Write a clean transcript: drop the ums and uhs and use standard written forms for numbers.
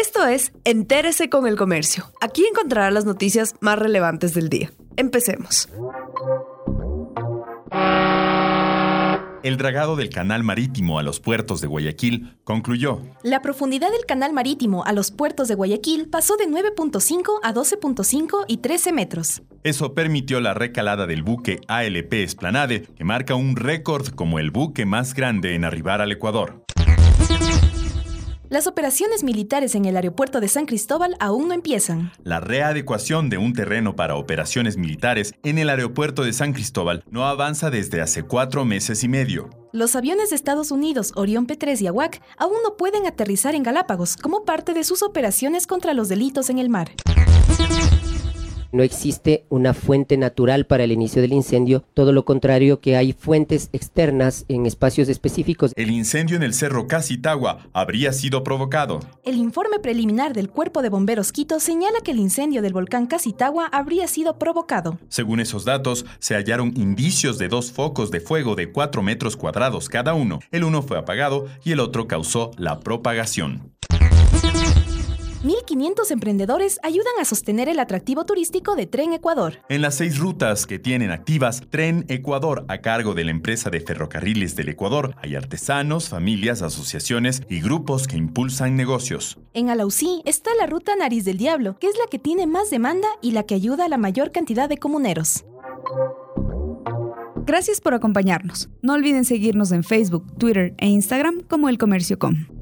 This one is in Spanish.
Esto es Entérese con el Comercio. Aquí encontrará las noticias más relevantes del día. Empecemos. El dragado del canal marítimo a los puertos de Guayaquil concluyó. La profundidad del canal marítimo a los puertos de Guayaquil pasó de 9.5 a 12.5 y 13 metros. Eso permitió la recalada del buque ALP Esplanade, que marca un récord como el buque más grande en arribar al Ecuador. Las operaciones militares en el aeropuerto de San Cristóbal aún no empiezan. La readecuación de un terreno para operaciones militares en el aeropuerto de San Cristóbal no avanza desde hace 4 meses y medio. Los aviones de Estados Unidos Orión P-3 y AWAC aún no pueden aterrizar en Galápagos como parte de sus operaciones contra los delitos en el mar. No existe una fuente natural para el inicio del incendio, todo lo contrario que hay fuentes externas en espacios específicos. El incendio en el Cerro Casitagua habría sido provocado. El informe preliminar del Cuerpo de Bomberos Quito señala que el incendio del volcán Casitagua habría sido provocado. Según esos datos, se hallaron indicios de 2 focos de fuego de 4 metros cuadrados cada uno. El uno fue apagado y el otro causó la propagación. 1.500 emprendedores ayudan a sostener el atractivo turístico de Tren Ecuador. En las 6 rutas que tienen activas Tren Ecuador a cargo de la empresa de ferrocarriles del Ecuador, hay artesanos, familias, asociaciones y grupos que impulsan negocios. En Alausí está la ruta Nariz del Diablo, que es la que tiene más demanda y la que ayuda a la mayor cantidad de comuneros. Gracias por acompañarnos. No olviden seguirnos en Facebook, Twitter e Instagram como El Comercio Com.